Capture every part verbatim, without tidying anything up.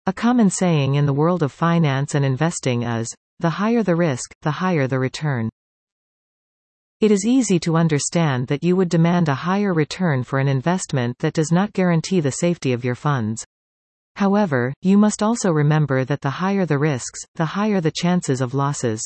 A common saying in the world of finance and investing is, "The higher the risk, the higher the return." It is easy to understand that you would demand a higher return for an investment that does not guarantee the safety of your funds. However, you must also remember that the higher the risks, the higher the chances of losses.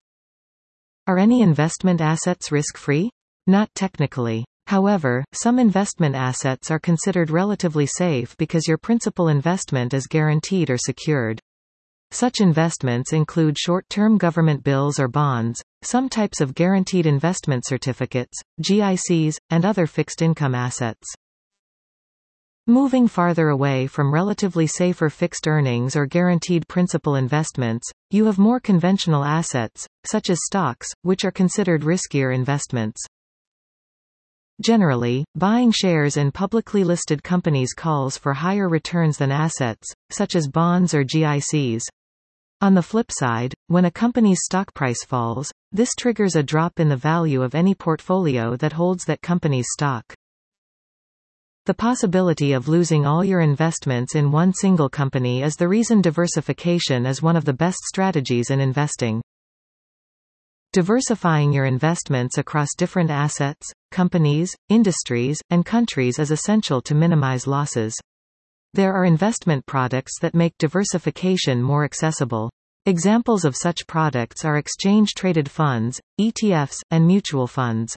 Are any investment assets risk-free? Not technically. However, some investment assets are considered relatively safe because your principal investment is guaranteed or secured. Such investments include short-term government bills or bonds, some types of guaranteed investment certificates, G I Cs, and other fixed-income assets. Moving farther away from relatively safer fixed earnings or guaranteed principal investments, you have more conventional assets, such as stocks, which are considered riskier investments. Generally, buying shares in publicly listed companies calls for higher returns than assets, such as bonds or G I Cs. On the flip side, when a company's stock price falls, this triggers a drop in the value of any portfolio that holds that company's stock. The possibility of losing all your investments in one single company is the reason diversification is one of the best strategies in investing. Diversifying your investments across different assets, companies, industries, and countries is essential to minimize losses. There are investment products that make diversification more accessible. Examples of such products are exchange-traded funds, E T Fs, and mutual funds.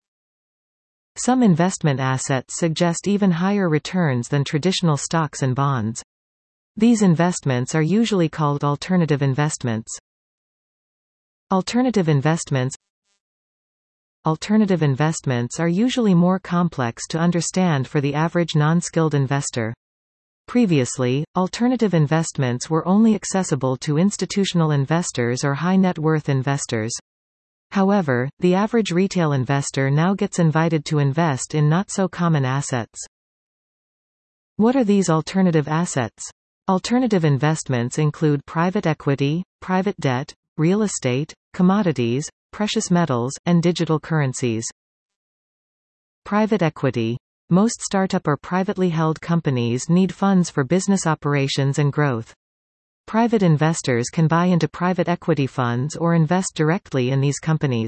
Some investment assets suggest even higher returns than traditional stocks and bonds. These investments are usually called alternative investments. Alternative investments Alternative investments are usually more complex to understand for the average non-skilled investor. Previously, alternative investments were only accessible to institutional investors or high-net-worth investors. However, the average retail investor now gets invited to invest in not-so-common assets. What are these alternative assets? Alternative investments include private equity, private debt, real estate, commodities, precious metals, and digital currencies. Private equity. Most startup or privately held companies need funds for business operations and growth. Private investors can buy into private equity funds or invest directly in these companies.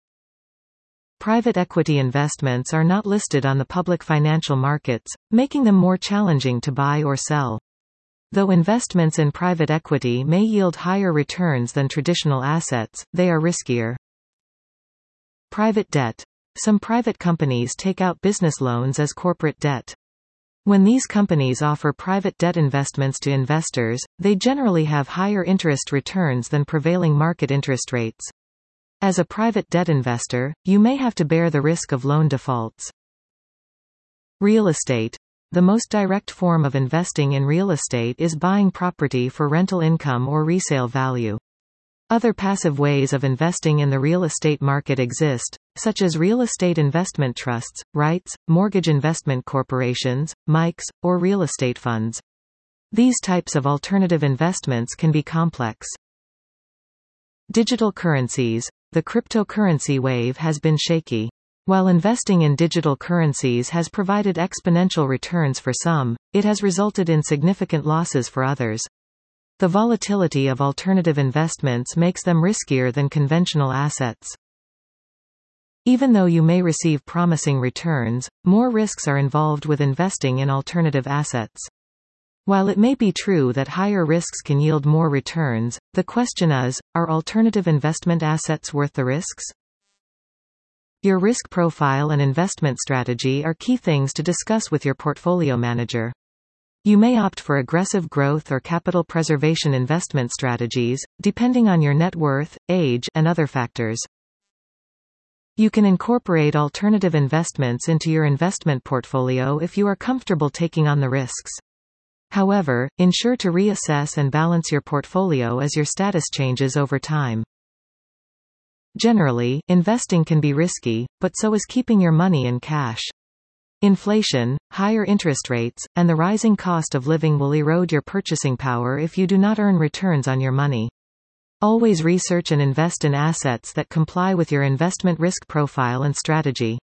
Private equity investments are not listed on the public financial markets, making them more challenging to buy or sell. Though investments in private equity may yield higher returns than traditional assets, they are riskier. Private debt. Some private companies take out business loans as corporate debt. When these companies offer private debt investments to investors, they generally have higher interest returns than prevailing market interest rates. As a private debt investor, you may have to bear the risk of loan defaults. Real estate. The most direct form of investing in real estate is buying property for rental income or resale value. Other passive ways of investing in the real estate market exist, such as real estate investment trusts, REITs, mortgage investment corporations, M I Cs, or real estate funds. These types of alternative investments can be complex. Digital currencies. The cryptocurrency wave has been shaky. While investing in digital currencies has provided exponential returns for some, it has resulted in significant losses for others. The volatility of alternative investments makes them riskier than conventional assets. Even though you may receive promising returns, more risks are involved with investing in alternative assets. While it may be true that higher risks can yield more returns, the question is, are alternative investment assets worth the risks? Your risk profile and investment strategy are key things to discuss with your portfolio manager. You may opt for aggressive growth or capital preservation investment strategies, depending on your net worth, age, and other factors. You can incorporate alternative investments into your investment portfolio if you are comfortable taking on the risks. However, ensure to reassess and balance your portfolio as your status changes over time. Generally, investing can be risky, but so is keeping your money in cash. Inflation, higher interest rates, and the rising cost of living will erode your purchasing power if you do not earn returns on your money. Always research and invest in assets that comply with your investment risk profile and strategy.